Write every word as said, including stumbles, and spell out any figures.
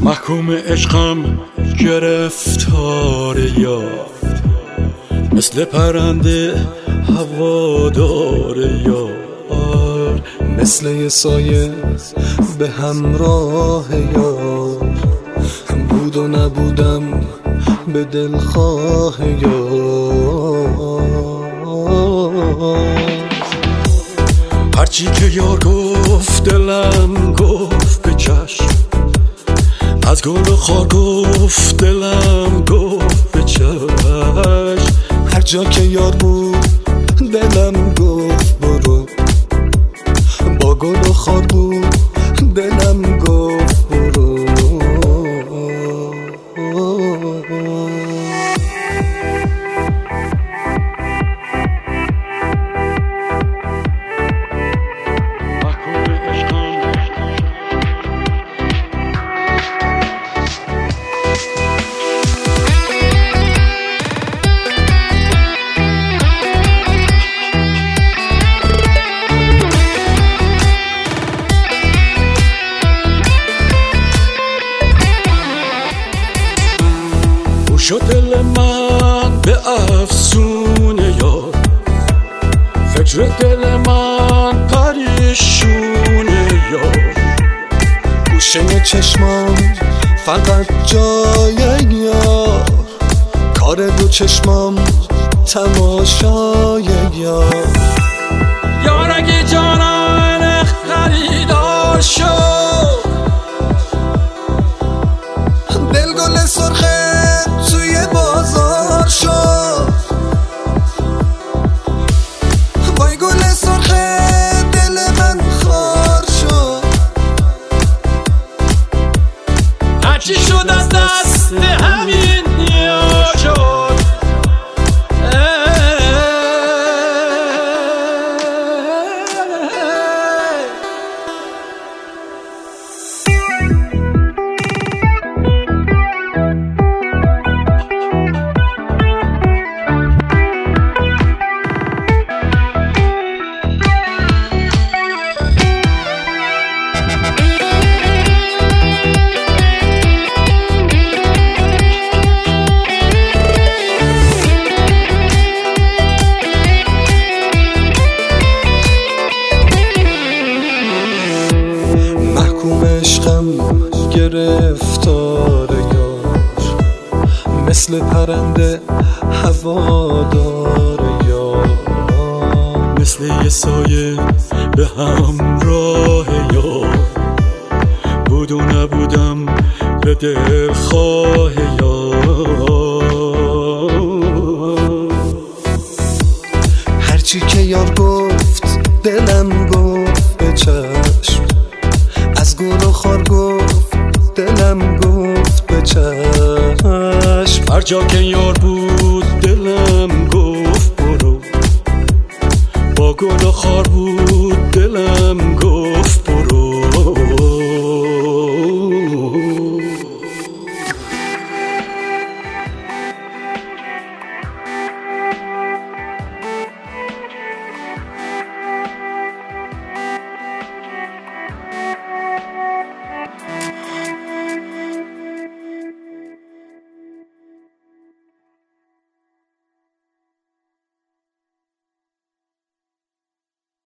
محکوم عشقم گرفتار یار، مثل پرنده هوادار یار، مثل یه سایه به همراه یار، بود و نبودم به دلخواه یار. هرچی که یار گفت دلم گفت به چشم، از گل و خار گفت دلم گفت به چشم. هر جا که یار بود دلم گفت برو، با گل و خار بود دلم گفت برو. شد دل من به افسون یار، فکر دل من پریشون یار. گوشه چشمام فقط جای یار، کار دو چشمام تماشای یار. یار اگه جانان خریدار شد، دل گل سرخه توی بازار شد. وای گل سرخه دل من خار شد. هرچی شد از دست همین یا شد. عشقم گرفتار یار، مثل پرنده هوادار یار، مثل یه سایه به همراه یار، بود و نبودم به دلخواه یار. هرچی که یار گفت دلم گفت به چشم، از گل و خار گفت دلم گفت به چشم. هر جا که یار بود دلم گفت برو، با گل و خار بود دلم گفت